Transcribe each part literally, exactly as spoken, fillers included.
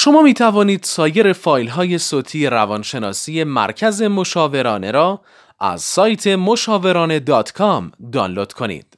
شما می توانید سایر فایل های صوتی روانشناسی مرکز مشاورانه را از سایت مشاورانه دات کام دانلود کنید.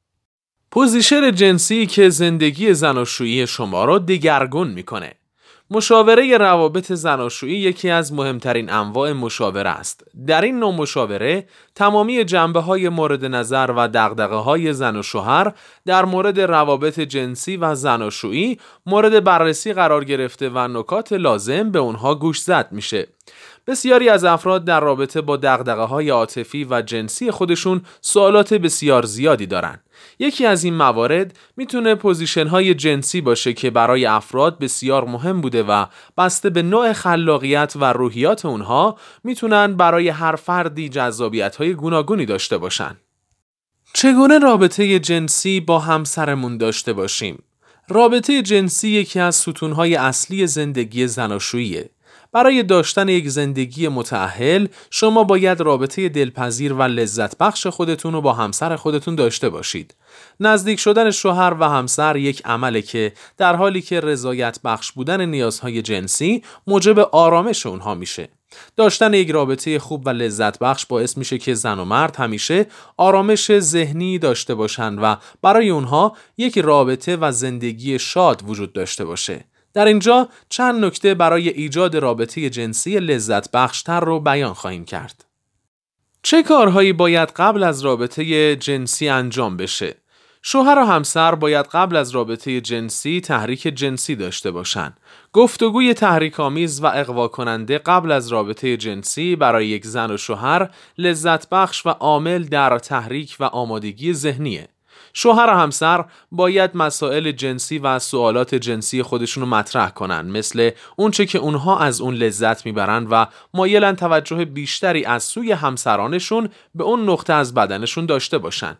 پوزیشن جنسی که زندگی زناشویی شما را دگرگون میکنه. مشاوره روابط زناشویی یکی از مهمترین انواع مشاوره است. در این نوع مشاوره تمامی جنبه‌های مورد نظر و دغدغه‌های زن و شوهر در مورد روابط جنسی و زناشویی مورد بررسی قرار گرفته و نکات لازم به اونها گوش زد میشه. بسیاری از افراد در رابطه با دغدغه‌های عاطفی و جنسی خودشون سوالات بسیار زیادی دارن. یکی از این موارد میتونه پوزیشن‌های جنسی باشه که برای افراد بسیار مهم بوده و بسته به نوع خلاقیت و روحیات اونها میتونن برای هر فردی جذابیت‌های گوناگونی داشته باشن. چگونه رابطه جنسی با همسرمون داشته باشیم؟ رابطه جنسی یکی از ستون‌های اصلی زندگی زناشوییه. برای داشتن یک زندگی متأهل شما باید رابطه دلپذیر و لذت بخش خودتون رو با همسر خودتون داشته باشید. نزدیک شدن شوهر و همسر یک عمله که در حالی که رضایت بخش بودن نیازهای جنسی موجب آرامش اونها میشه. داشتن یک رابطه خوب و لذت بخش باعث میشه که زن و مرد همیشه آرامش ذهنی داشته باشن و برای اونها یک رابطه و زندگی شاد وجود داشته باشه. در اینجا چند نکته برای ایجاد رابطه جنسی لذت بخشتر رو بیان خواهیم کرد. چه کارهایی باید قبل از رابطه جنسی انجام بشه؟ شوهر و همسر باید قبل از رابطه جنسی تحریک جنسی داشته باشن. گفتگوی تحریک‌آمیز و اغوا کننده قبل از رابطه جنسی برای یک زن و شوهر لذت بخش و عامل در تحریک و آمادگی ذهنیه. شوهر و همسر باید مسائل جنسی و سوالات جنسی خودشون رو مطرح کنن، مثل اونچه که اونها از اون لذت میبرن و مایلن توجه بیشتری از سوی همسرانشون به اون نقطه از بدنشون داشته باشن.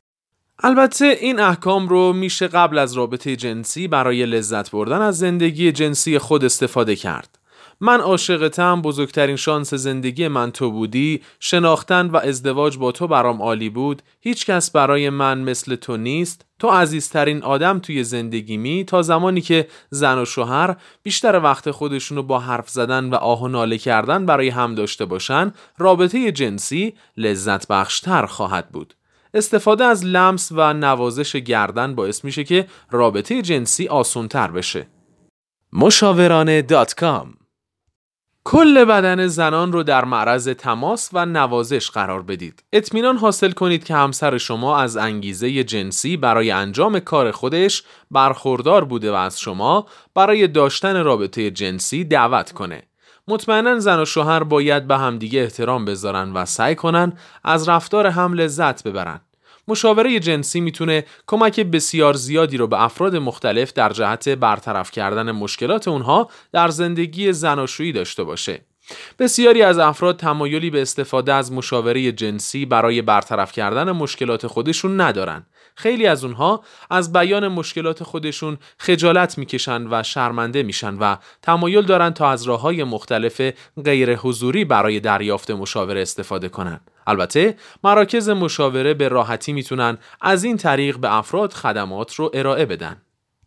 البته این احکام رو میشه قبل از رابطه جنسی برای لذت بردن از زندگی جنسی خود استفاده کرد. من عاشقتم، بزرگترین شانس زندگی من تو بودی، شناختن و ازدواج با تو برام عالی بود، هیچ کس برای من مثل تو نیست، تو عزیزترین آدم توی زندگیمی. تا زمانی که زن و شوهر بیشتر وقت خودشونو با حرف زدن و آه و ناله کردن برای هم داشته باشن، رابطه جنسی لذت بخشتر خواهد بود. استفاده از لمس و نوازش گردن باعث میشه که رابطه جنسی آسان‌تر بشه. مشاورانه دات کام. کل بدن زنان رو در معرض تماس و نوازش قرار بدید. اطمینان حاصل کنید که همسر شما از انگیزه جنسی برای انجام کار خودش برخوردار بوده و از شما برای داشتن رابطه جنسی دعوت کنه. مطمئناً زن و شوهر باید به همدیگه احترام بذارن و سعی کنن از رفتار هم لذت ببرن. مشاوره جنسی میتونه کمک بسیار زیادی رو به افراد مختلف در جهت برطرف کردن مشکلات اونها در زندگی زناشویی داشته باشه. بسیاری از افراد تمایلی به استفاده از مشاوره جنسی برای برطرف کردن مشکلات خودشون ندارن. خیلی از اونها از بیان مشکلات خودشون خجالت میکشن و شرمنده میشن و تمایل دارن تا از راه‌های مختلف غیر حضوری برای دریافت مشاوره استفاده کنن. البته مراکز مشاوره به راحتی میتونن از این طریق به افراد خدمات رو ارائه بدن.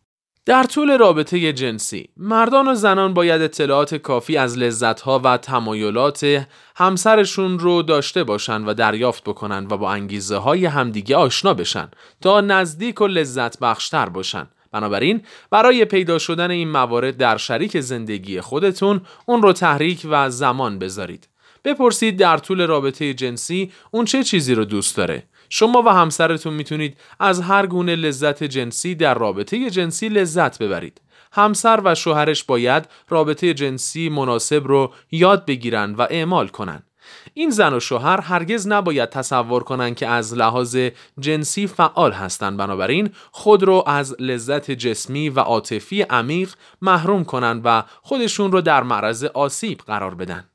در طول رابطه جنسی، مردان و زنان باید اطلاعات کافی از لذت‌ها و تمایلات همسرشون رو داشته باشن و دریافت بکنن و با انگیزه‌های همدیگه آشنا بشن تا نزدیک و لذت بخشتر باشن. بنابراین برای پیدا شدن این موارد در شریک زندگی خودتون اون رو تحریک و زمان بذارید. بپرسید در طول رابطه جنسی اون چه چیزی رو دوست داره. شما و همسرتون میتونید از هر گونه لذت جنسی در رابطه جنسی لذت ببرید. همسر و شوهرش باید رابطه جنسی مناسب رو یاد بگیرن و اعمال کنن. این زن و شوهر هرگز نباید تصور کنن که از لحاظ جنسی فعال هستن، بنابراین خود رو از لذت جسمی و عاطفی عمیق محروم کنن و خودشون رو در معرض آسیب قرار بدن.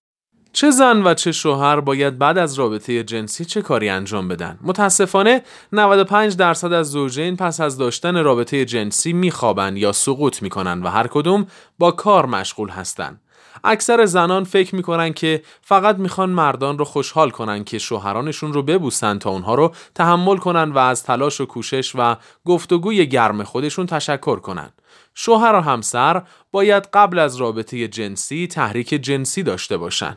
چه زن و چه شوهر باید بعد از رابطه جنسی چه کاری انجام بدن؟ متاسفانه نود و پنج درصد از زوجین پس از داشتن رابطه جنسی میخوابن یا سقوط میکنن و هر کدوم با کار مشغول هستن. اکثر زنان فکر میکنن که فقط میخوان مردان رو خوشحال کنن که شوهرانشون رو ببوسن تا اونها رو تحمل کنن و از تلاش و کوشش و گفتگوی گرم خودشون تشکر کنن. شوهر و همسر باید قبل از رابطه جنسی تحریک جنسی داشته باشن.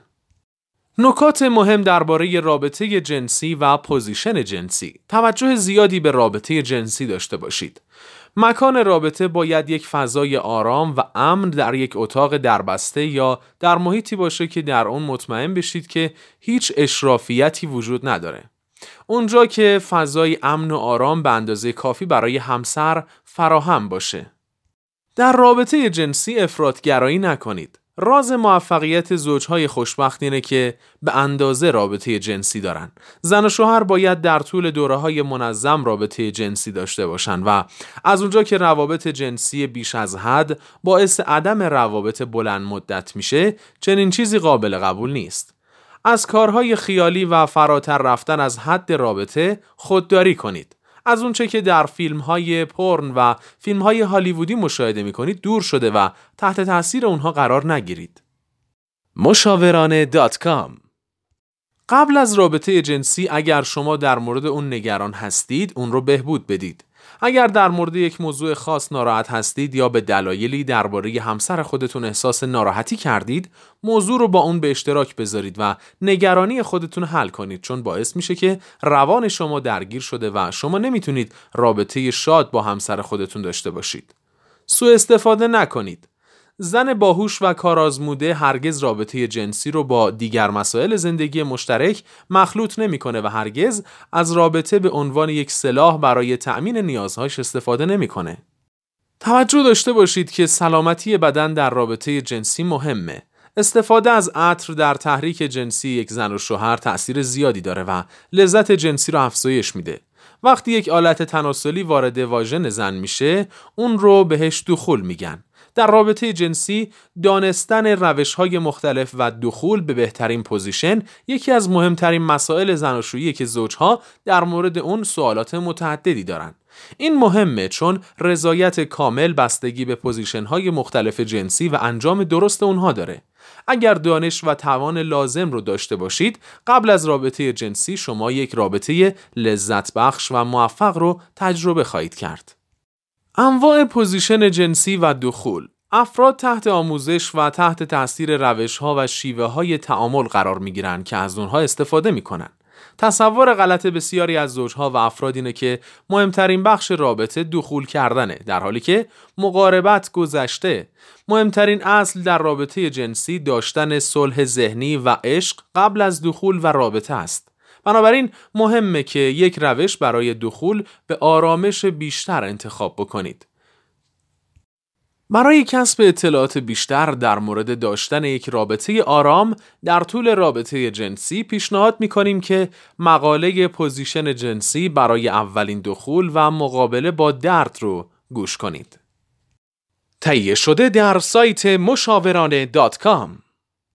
نکات مهم درباره رابطه جنسی و پوزیشن جنسی. توجه زیادی به رابطه جنسی داشته باشید. مکان رابطه باید یک فضای آرام و امن در یک اتاق دربسته یا در محیطی باشه که در اون مطمئن بشید که هیچ اشرافیتی وجود نداره. اونجا که فضای امن و آرام به اندازه کافی برای همسر فراهم باشه. در رابطه جنسی افراط‌گرایی نکنید. راز موفقیت زوجهای خوشبخت اینه که به اندازه رابطه جنسی دارن. زن و شوهر باید در طول دوره‌های منظم رابطه جنسی داشته باشن و از اونجا که روابط جنسی بیش از حد باعث عدم روابط بلند مدت میشه، چنین چیزی قابل قبول نیست. از کارهای خیالی و فراتر رفتن از حد رابطه خودداری کنید. از اونچه که در فیلم‌های پورن و فیلم‌های هالیوودی مشاهده می‌کنید دور شده و تحت تاثیر اونها قرار نگیرید. مشاورانه دات کام. قبل از رابطه جنسی اگر شما در مورد اون نگران هستید، اون رو بهبود بدید. اگر در مورد یک موضوع خاص ناراحت هستید یا به دلایلی درباره همسر خودتون احساس ناراحتی کردید، موضوع رو با اون به اشتراک بذارید و نگرانی خودتون حل کنید، چون باعث میشه که روان شما درگیر شده و شما نمیتونید رابطه شاد با همسر خودتون داشته باشید. سوء استفاده نکنید. زن باهوش و کارآزموده هرگز رابطه جنسی رو با دیگر مسائل زندگی مشترک مخلوط نمیکنه و هرگز از رابطه به عنوان یک سلاح برای تأمین نیازهاش استفاده نمیکنه. توجه داشته باشید که سلامتی بدن در رابطه جنسی مهمه. استفاده از عطر در تحریک جنسی یک زن و شوهر تأثیر زیادی داره و لذت جنسی رو افزایش میده. وقتی یک آلت تناسلی وارد واژن زن میشه، اون رو بهش دخول میگن. در رابطه جنسی دانستن روش‌های مختلف و دخول به بهترین پوزیشن یکی از مهمترین مسائل زناشویی که زوجها در مورد اون سوالات متعددی دارن. این مهمه چون رضایت کامل بستگی به پوزیشن‌های مختلف جنسی و انجام درست اونها داره. اگر دانش و توان لازم رو داشته باشید، قبل از رابطه جنسی شما یک رابطه لذت بخش و موفق رو تجربه خواهید کرد. انواع پوزیشن جنسی و دخول. افراد تحت آموزش و تحت تاثیر روش‌ها و شیوه‌های تعامل قرار می‌گیرند که از اونها استفاده می‌کنن. تصور غلط بسیاری از زوجها و افراد اینه که مهمترین بخش رابطه دخول کردنه، در حالی که مقاربت گذشته. مهمترین اصل در رابطه جنسی داشتن صلح ذهنی و عشق قبل از دخول و رابطه است. بنابراین مهمه که یک روش برای دخول به آرامش بیشتر انتخاب بکنید. برای کسب اطلاعات بیشتر در مورد داشتن یک رابطه آرام در طول رابطه جنسی پیشنهاد می‌کنیم که مقاله پوزیشن جنسی برای اولین دخول و مقابله با درد رو گوش کنید. تهیه شده در سایت مشاورانه دات کام.